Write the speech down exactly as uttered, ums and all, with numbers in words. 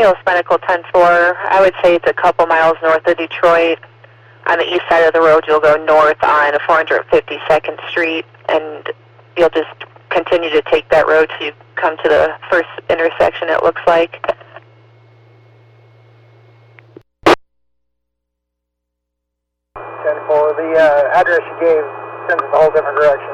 Romeo Spinnacle ten four. I would say it's a couple miles north of Detroit. On the east side of the road, you'll go north on four hundred fifty-second Street, and you'll just continue to take that road till you come to the first intersection, it looks like. ten four, the uh, address you gave sends us a whole different direction.